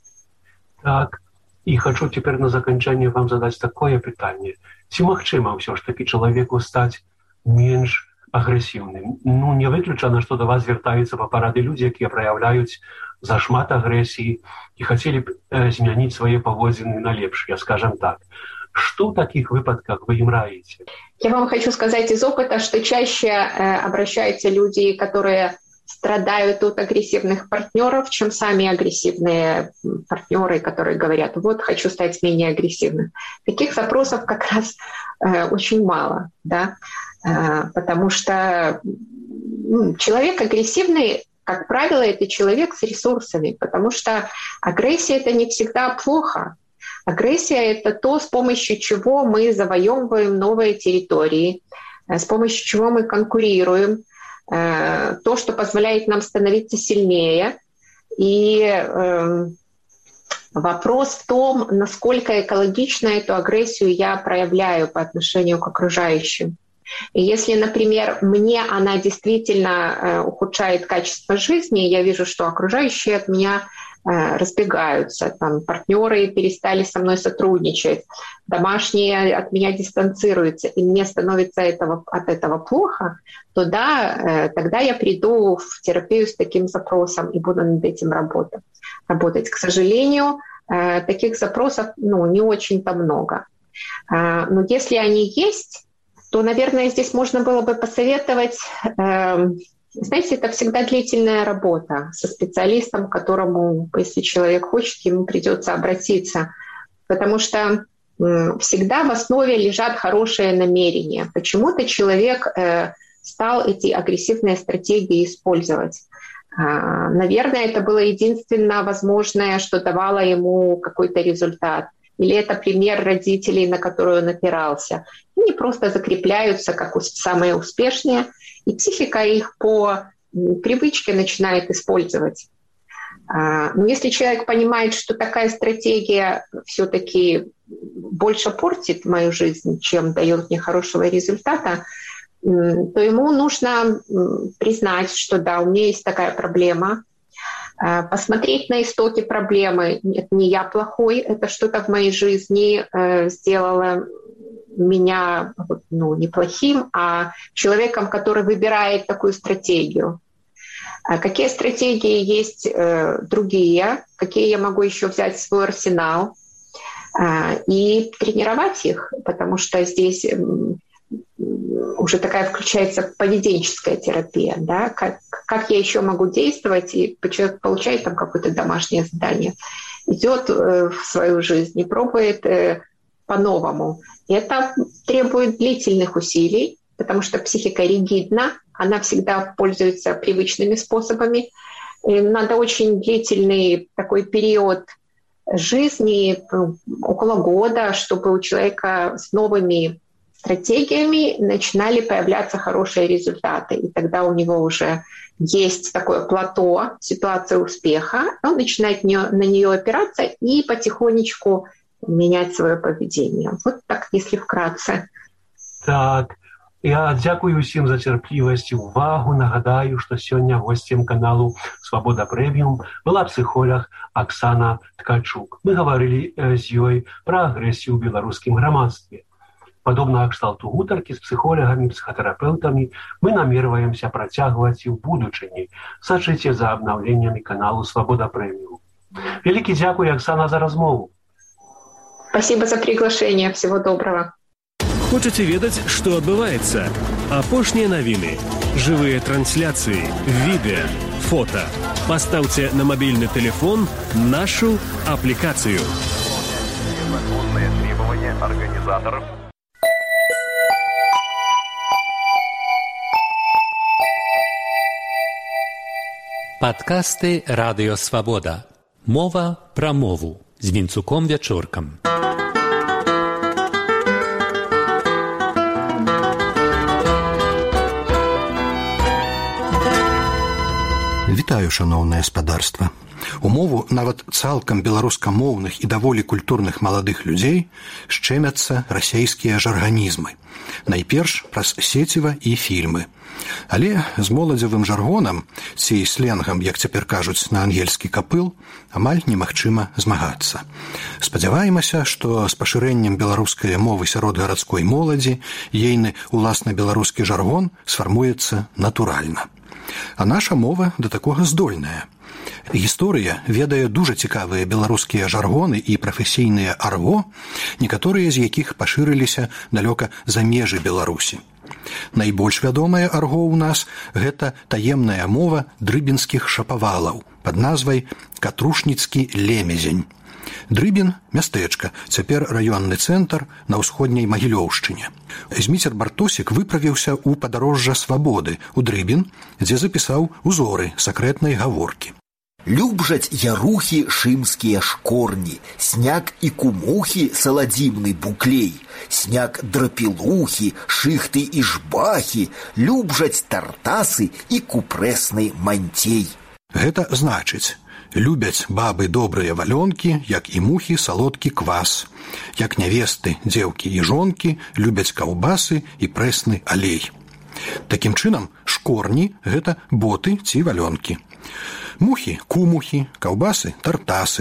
Так, и хочу теперь на заканчение вам задать такое питание. Ці магчыма ўсё ж таки человеку стать менш агрэсіўным? Ну, не выключана, што да вас звяртаюцца па парады людзі, якія праяўляюць зашмат агрэсіі і хацелі б э, змяніць свае паводзіны на лепшыя, скажем так. Что в таких выпадках вы им раите? Я вам хочу сказать из опыта, что чаще э, обращаются люди, которые страдают от агрессивных партнеров, чем сами агрессивные партнеры, которые говорят, вот, хочу стать менее агрессивным. Таких запросов как раз э, очень мало, да, э, потому что ну, человек агрессивный, как правило, это человек с ресурсами, потому что агрессия — это не всегда плохо. Агрессия — это то, с помощью чего мы завоевываем новые территории, с помощью чего мы конкурируем, то, что позволяет нам становиться сильнее. И э, вопрос в том, насколько экологично эту агрессию я проявляю по отношению к окружающим. И если, например, мне она действительно э, ухудшает качество жизни, я вижу, что окружающие от меня разбегаются, там, партнеры перестали со мной сотрудничать, домашние от меня дистанцируются, и мне становится этого, от этого плохо, то да, тогда я приду в терапию с таким запросом и буду над этим работать. работать. К сожалению, таких запросов ну, не очень-то много. Но если они есть, то, наверное, здесь можно было бы посоветовать... Знаете, это всегда длительная работа со специалистом, к которому, если человек хочет, ему придется обратиться. Потому что всегда в основе лежат хорошие намерения. Почему-то человек стал эти агрессивные стратегии использовать. Наверное, это было единственное возможное, что давало ему какой-то результат. Или это пример родителей, на который он опирался. И они просто закрепляются как самые успешные, и психика их по привычке начинает использовать. Но если человек понимает, что такая стратегия все-таки больше портит мою жизнь, чем дает мне хорошего результата, то ему нужно признать, что да, у меня есть такая проблема, посмотреть на истоки проблемы. Это не я плохой, это что-то в моей жизни сделало меня ну, неплохим, а человеком, который выбирает такую стратегию. Какие стратегии есть э, другие, какие я могу еще взять в свой арсенал э, и тренировать их, потому что здесь э, уже такая включается поведенческая терапия, да? как, как я еще могу действовать, и человек получает там какое-то домашнее задание, идет э, в свою жизнь и пробует э, по-новому. Это требует длительных усилий, потому что психика ригидна, она всегда пользуется привычными способами. И надо очень длительный такой период жизни, около года, чтобы у человека с новыми стратегиями начинали появляться хорошие результаты. И тогда у него уже есть такое плато, ситуация успеха. Он начинает на нее опираться и потихонечку менять свое поведение. Вот так, если вкратце. Так, я дякую всім за терпливость и увагу. Нагадаю, что сегодня гостем каналу «Свобода премиум» была психолог Оксана Ткачук. Мы говорили с ёй про агрессию в белорусском громадстве. Подобного кшталту гутаркі з псіхолагамі, псіхатэрапеўтамі мы намерваемся працягваць і ў будучыні. Сачыце за абнаўленнямі каналу «Свобода премиум». Вялікі дзякуй, Оксана, за размову. Спасибо за приглашение. Всего доброго. Хочаце ведаць, што адбываецца? Апошнія навіны, жывыя трансляцыі, відэа, фота. Пастаўце на мабільны тэлефон нашу аплікацыю. Законные требования организаторов. Падкасты «Радыё Свабода». Мова пра мову з Вінцуком Вячоркам. Вітаю, шаноўнае спадарства. У мову нават цалкам беларускамоўных і даволі культурных маладых людзей шчэмяцца расейскія жарганізмы. Найперш праз сеціва і фільмы. Але з моладзевым жаргонам, ці сленгам, як цяпер кажуць на ангельскі капыл, амаль немагчыма змагацца. Спадзяваемся, што з пашырэннем беларускай мовы сярод гарадской моладзі ейны уласна беларускі жаргон сфармуецца натуральна. А наша мова да такога здольная. Гісторыя ведае дужа цікавыя беларускія жаргоны і прафесійныя арго, некаторыя з якіх пашырыліся далёка за межы Беларусі. Найбольш вядомае арго ў нас – гэта таемная мова дрыбінскіх шапавалаў пад назвай «Катрушніцкі лемезень». Дрыбін – мястэчка, цяпер раённы цэнтр на ўсходняй Магілёўшчыне. Зміцер Бартосік выправіўся ў падарожжа свабоды ў Дрыбін, дзе запісаў узоры сакрэтнай гаворкі. Любжаць ярухі шымскія шкорні, сняг і кумухі саладзімны буклей, сняг драпілухі, шыхты і жбахі, любжаць тартасы і купрэсны манцей. Гэта значыць, любяць бабы добрыя валёнкі, як і мухі салодкі квас, як нявесты, дзеўкі і жонкі любяць каўбасы і прэсны алей. Такім чынам, шкорні – гэта боты ці валёнкі. Мухі – кумухі, каўбасы – тартасы.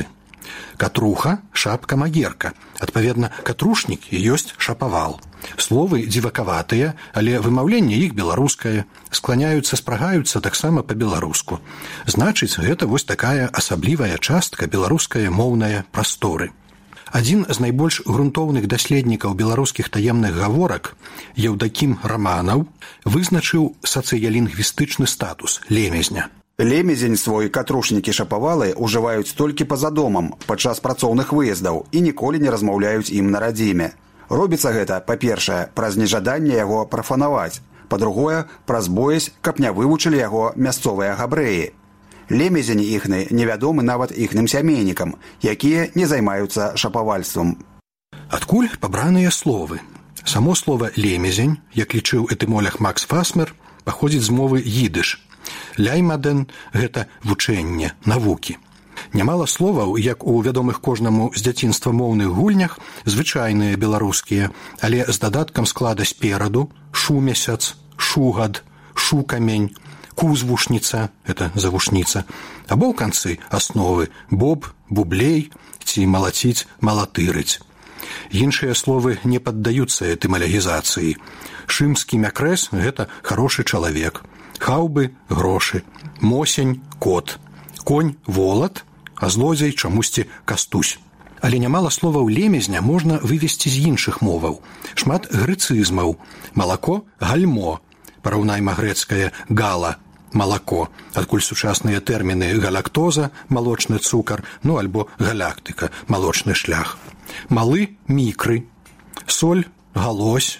Катруха – шапка-магерка. Адпаведна, катрушнік і ёсць шапавал. Словы дзівакаватыя, але вымаўленне іх беларускае. Скланяюцца, спрагаюцца таксама па-беларуску. Значыць, гэта вось такая асаблівая частка беларускае моўнае прасторы. Адзін з найбольш грунтоўных даследнікаў беларускіх таемных гаворак, Еўдакім Раманаў, вызначыў сацыялінгвістычны статус лемезня. Лемезень свой катрушнікі шапавалы ўжываюць толькі па-за домам падчас працоўных выездаў і ніколі не размаўляюць ім на радзіме. Робіцца гэта, па-першае, праз нежаданне яго прафанаваць, па-другое, праз боязь, каб не вывучылі яго мясцовыя габрэі. Лемезень іхны невядомы нават іхным сямейнікам, якія не займаюцца шапавальствам. Адкуль пабраныя словы? Само слова «лемезень», як лічыў этымолог Макс Фасмер, паходзіць з мовы їдыш. Ляймаден – гэта вучэнне, навукі. Нямала словаў, як у вядомых кожнаму з дзяцінства моўных гульнях, звычайныя беларускія, але з дадаткам склада спераду – шумесяц, шугад, шукамень, кузвушніца – гэта завушніца, або ў канцы асновы – боб, бублей ці малаціць, малатырыць. Іншыя словы не паддаюцца этымалогізацыі. Шымскі мякрэс – гэта хорошы чалавек. Хаўбы – грошы, мосень – кот, конь – волат, а злодзей чамусьці кастусь. Але нямала словаў лемезня можна вывесці з іншых моваў. Шмат грэцызмаў. Малако – гальмо, параўнайма грэцкае гала – малако, адкуль сучасныя тэрміны галактоза – малочны цукар, ну альбо галактыка – малочны шлях. Малы – мікры, соль – галось,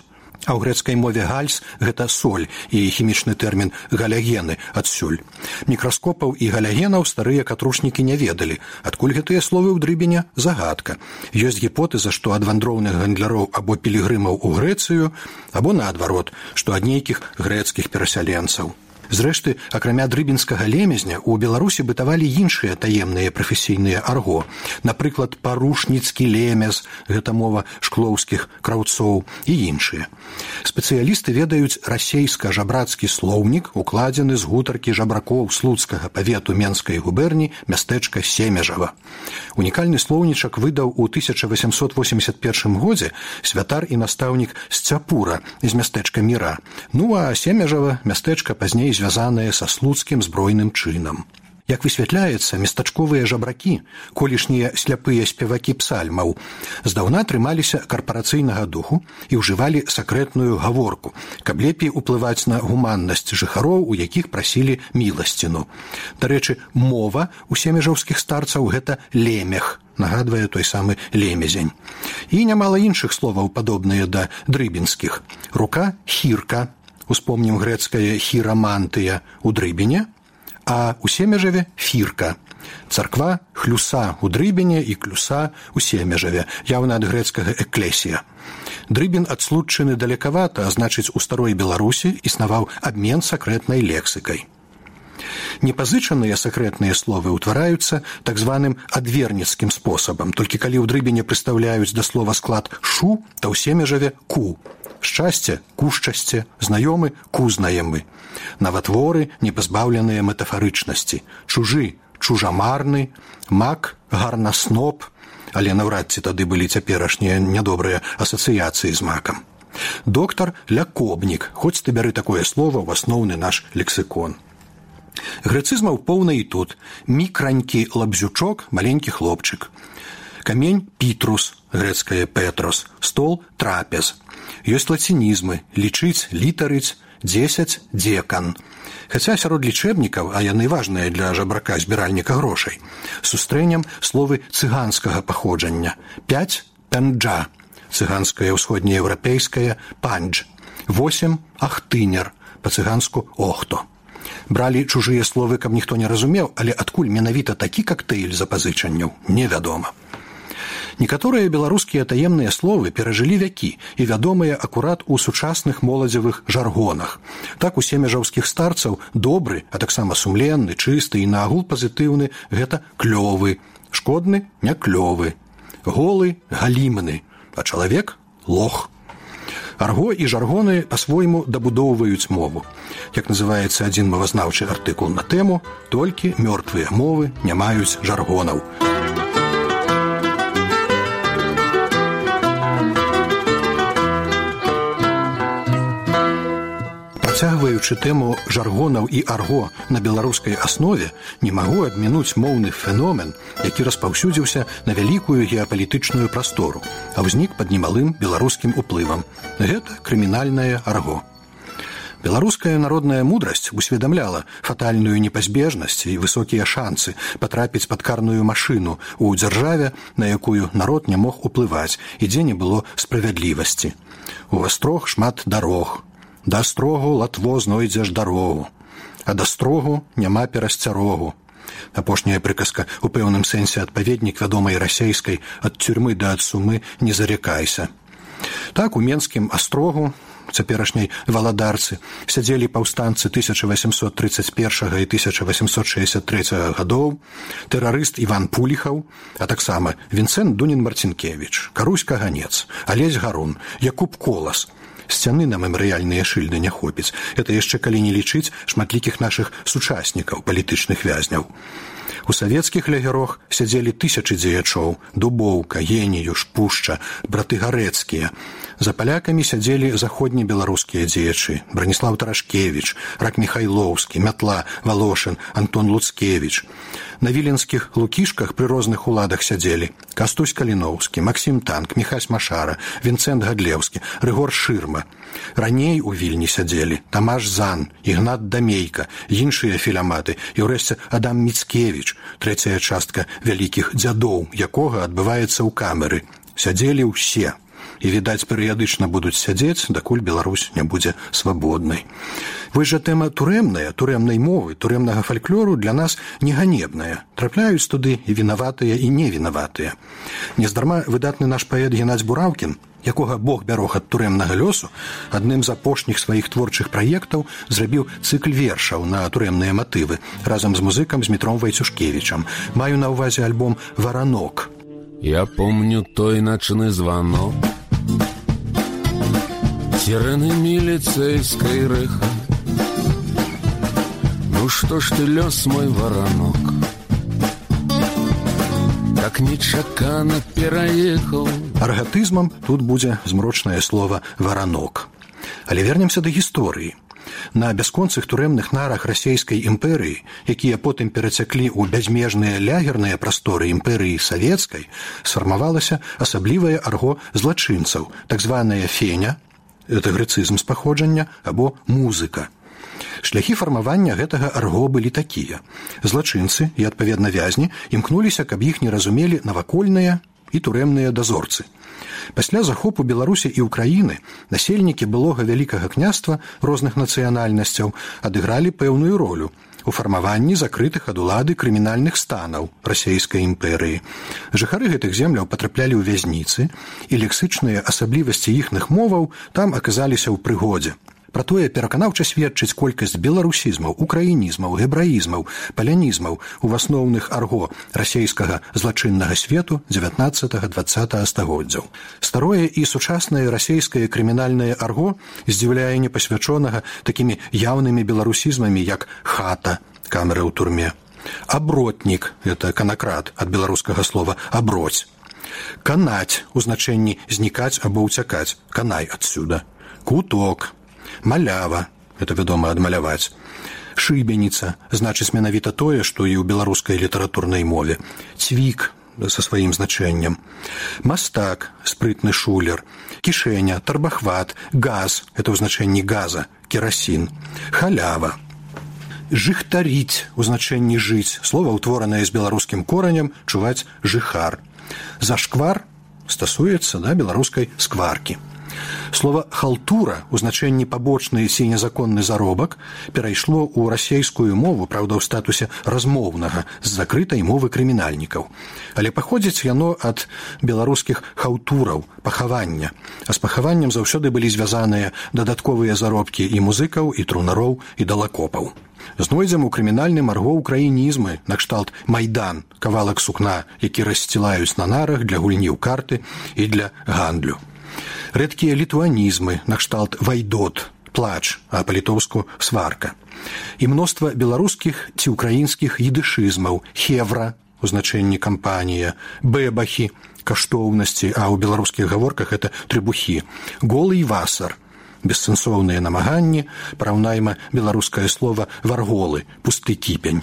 А ў грэцкай мове гальс гэта соль і хімічны тэрмін галягены адсюль. Мікраскопаў і галягенаў старыя катрушнікі не ведалі. Адкуль гэтыя словы ў дрыбене – загадка. Ёсць гіпотэза, што ад вандроўных гандляроў або пілігрымаў у Грэцыю, або наадварот, што ад нейкіх грэцкіх перасяленцаў. Зрэшты, акрамя дрыбінскага лемезня, у Беларусі бытавалі іншыя таемныя прафесійныя арго. Напрыклад, парушніцкі лемез, гэта мова шклоўскіх краўцоў, і іншыя. Спецыялісты ведаюць расейска-жабрацкі слоўнік, укладзены з гутаркі жабракоў слуцкага павету Менскай губерні мястэчка Семежава. Унікальны слоўнічак выдаў у тысяча васямсот восемьдесят першым годзе святар і настаўнік Сцяпура з мястэчка Міра. Ну а Семежава мястэчка пазней звязаныя са слуцкім збройным чынам. Як высвятляецца, местачковыя жабракі, колішнія сляпыя спевакі псальмаў, здаўна трымаліся карпарацыйнага духу і ўжывалі сакрэтную гаворку, каб лепей уплываць на гуманнасць жыхароў, у якіх прасілі міласціну. Дарэчы, мова у семежаўскіх старцаў гэта лемех, нагадвае той самы лемезень. І нямала іншых словаў, падобныя да дрыбінскіх. Рука – хірка, успомнім грэцкае хірамантыя у дрыбене, а у Семежаве – фірка. Царква – хлюса у дрыбене і клюса у Семежаве, явна ад грэцкага эклесія. Дрыбін ад случчыны далекавата, а значыць, у старой Беларусі існаваў абмен сакрэтнай лексікай. Непазычаныя сакрэтныя словы ўтвараюцца так званым адверніцкім спосабам, толькі калі ў дрыбене прыстаўляюць да слова склад «шу», то ў Семежаве – «ку». Шчасце – кушчасце, знаёмы – кузнаемы. Наватворы – непазбаўленыя метафарычнасці. Чужы – чужамарны, мак – гарнасноп, але наўрад ці тады былі цяперашнія нядобрыя асацыяцыі з макам. Доктар – лякобнік, хоць ты бяры такое слово ў асноўны наш лексікон. Грэцызмаў поўна і тут. Мікранькі лабзючок – маленькі хлопчык. Камень – пітрус, грэцкае петрос, стол – трапез. Ёсць лацінізмы – лічыць, літарыць, дзесяць – дзекан. Хаця сярод лічэбнікаў, а яны важныя для жабрака-збіральніка грошай, сустрэнем словы цыганскага паходжання. Пяць – пэнджа, цыганскае ўсходнееўрапейскае пандж. Восем – ахтынер, па-цыганску охто. Бралі чужыя словы, каб ніхто не разумеў, але адкуль менавіта такі кактэйль запазычанняў, невядома. Некаторыя беларускія таемныя словы перажылі вякі і вядомыя акурат у сучасных моладзевых жаргонах. Так у семежаўскіх старцаў добры, а таксама сумленны, чысты і наагул пазітыўны – гэта клёвы, шкодны – не клёвы, голы – галімны, а чалавек – лох. Арго і жаргоны па-свойму дабудоўваюць мову. Як называецца адзін мовазнаўчы артыкул на тэму, толькі мёртвыя мовы не маюць жаргонаў. Працягваючы тэму жаргонаў і арго на беларускай аснове, не магу адмінуць моўны феномен, які распаўсюдзіўся на вялікую геапалітычную прастору, а ўзнік пад немалым беларускім уплывам. Гэта крымінальнае арго. Беларуская народная мудрасць усведамляла фатальную непазбежнасць і высокія шанцы патрапіць пад карную машыну у дзяржаве, на якую народ не мог уплываць і дзе не было справядлівасці. У астрог шмат дарог. Да астрогу латво знойдзеш дарогу, а да строгу няма перасцярогу. Апошняя прыказка у пэўным сэнсе адпаведнік вядомай расейскай «ад тюрьмы да ад сумы не зарекайся». Так у менскім астрогу, цяперашняй валадарцы, сядзелі паўстанцы тысяча васямсот трыццаць першага і тысяча васямсот шэсцьдзесят трэцяга гадоў, тэрарыст Іван Пуліхаў, а таксама Вінцэнт Дунін-Марцінкевіч, Карусь Каганец, Алесь Гарун, Якуб Колас. Сцяны на мемарыяльныя шыльды не хопіць. Это яшчэ калі не лічыць шматлікіх нашых сучаснікаў, палітычных вязняў. У савецкіх лагерах сядзелі тысячы дзеячоў – Дубоўка, Геніюш, Пушча, браты Гарэцкія. За палякамі сядзелі заходнебеларускія дзеячы – Браніслаў Тарашкевіч, Рак Міхайлоўскі, Мятла, Валошын, Антон Луцкевіч. На віленскіх лукішках пры розных уладах сядзелі Кастусь Каліноўскі, Максім Танк, Міхась Машара, Вінцэнт Гадлеўскі, Рыгор Шырма. Раней у Вільні сядзелі Тамаш Зан, Ігнат Дамейка, іншыя філяматы і ўрэшце Адам Міцкевіч, трэцяя частка вялікіх дзядоў, якога адбываецца ў камеры. Сядзелі ўсе. і, відаць, перыядычна будуць сядзець, дакуль Беларусь не будзе свабоднай. Вось жа тэма турэмная, турэмнай мовы, турэмнага фальклору для нас не ганебная. Трапляюць туды і вінаватыя, і невінаватыя. Нездарма выдатны наш паэт Геннадзь Бураўкін, якога Бог бярог ад турэмнага лёсу, адным з апошніх сваіх творчых праектаў зрабіў цыкл вершаў на турэмныя матывы разам з музыкам Змітром Вайцюшкевічам. Маю на ўвазе альбом «Варанок». Я помню той ночный звонок, сирены милицейской рыха. Ну что ж ты, лёс мой воронок, так нечакано пераехал. Аргатызмам тут будзе змрочнае слово «варанок». Але вернемся да гісторыі. На бясконцых турэмных нарах расійскай імперыі, якія потым перацяклі ў бязмежныя лягерныя прасторы імперыі савецкай, сфармавалася асаблівае арго злачынцаў, так званая феня, это грэцызм з паходжання, або музыка. Шляхі фармавання гэтага арго былі такія. Злачынцы і, адпаведна, вязні імкнуліся, каб іх не разумелі навакольныя і турэмныя дазорцы. Пасля захопу Беларусі і Ўкраіны насельнікі былога вялікага княства розных нацыянальнасцяў адыгралі пэўную ролю у фармаванні закрытых ад улады крымінальных станаў расійскай імперыі. Жыхары гэтых земляў патраплялі ў вязніцы, і лексычныя асаблівасці іхных моваў там аказаліся ў прыгодзе. Пра тое пераканаўча сведчыць колькасць беларусізмаў, украінізмаў, гебраізмаў, палянізмаў у асноўных арго расійскага злачыннага свету дзевятнаццатага-дваццатага стагоддзяў. Старое і сучаснае расійскае крымінальнае арго здзіўляе непасвячонага такімі яўнымі беларусізмамі, як хата, камера ў турме, абротнік, это канакрат, ад беларускага слова аброць, канаць у значэнні знікаць або ўцякаць, канай адсюда, куток, малява, это вядома адмаляваць, шыбеніца, значыць менавіта тое, што і ў беларускай літаратурнай мове, цвік са сваім значэннем, мастак, спрытны шулер, кішэня, тарбахват, газ, это ў значэнні газа, керасін, халява, жыхтаріць у значэнні жыць, слова ўтворанае з беларускім коранем, чуваць жыхар. Зашквар стасуецца да беларускай скваркі. Слова «халтура» у значэнні пабочны ці незаконны заробак перайшло ў расейскую мову, праўда, ў статусе размоўнага з закрытай мовы крымінальнікаў. Але паходзіць яно ад беларускіх хаўтураў, пахавання. А з пахаваннем заўсёды былі звязаныя дадатковыя заробкі і музыкаў, і трунароў, і далакопаў. Знойдзем у крымінальным арго украінізмы, накшталт «майдан», кавалак сукна, які рассцілаюць на нарах для гульні ў карты і для гандлю. Рэдкія літуанізмы, накшталт «вайдот», плач, а па-літоўску «сварка». І мноства беларускіх ці ўкраінскіх едышызмаў, хевра, у значэнні кампанія, бэбахі, каштоўнасці, а ў беларускіх гаворках это трыбухі, голы і васар, бессэнсоўныя намаганні, параўнайма беларускае слова «варголы», пусты кіпень.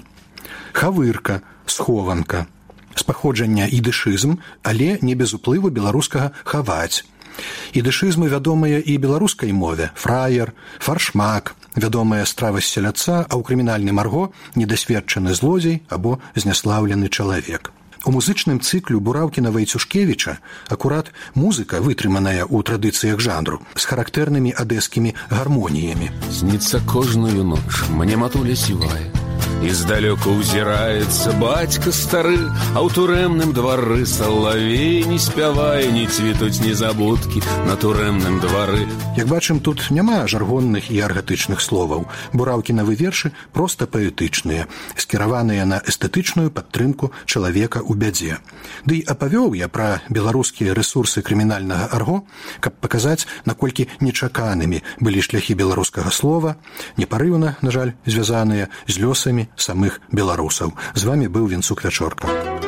Хавырка, схованка, з паходжання ідышызм, але не без уплыву беларускага «хаваць». Ідышызмы вядомыя і беларускай мове, фраер, фаршмак, вядомая страва з селяца, а ў крымінальным арго недасведчаны злодзей або зняслаўлены чалавек. У музычным цыклю Бураўкіна Вайцюшкевіча акурат музыка, вытрыманая ў традыцыях жанру, з характэрнымі адэскімі гармоніямі. Снится кожную ноч, мне матуля сівая, издалёку узираецца бацька стары, а ў турэмным двары салавей не спявае, не цвітуць незабудкі на турэмным двары. Як бачым, тут няма жаргонных і аргатычных словаў. Бураўкінавы вершы проста паэтычныя, скіраваныя на эстэтычную падтрымку чалавека ў бядзе. Ды і апавёў я пра беларускія рэсурсы крымінальнага арго, каб паказаць, наколькі нечаканымі былі шляхі беларускага слова, непарыўна, на жаль, звязаныя з лёсамі самых беларусаў. З вами быў Вінцук Вячорка.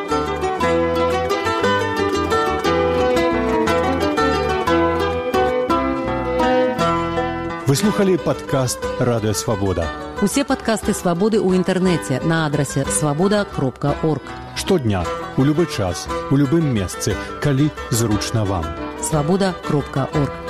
Вы слухали падкаст «Радыё Свабода». Усе падкасты «Свабоды» ў інтэрнэце на адрасе свабода кропка орг. Штодня, у любы час, у любым месцы, калі зручна вам. свабода кропка орг.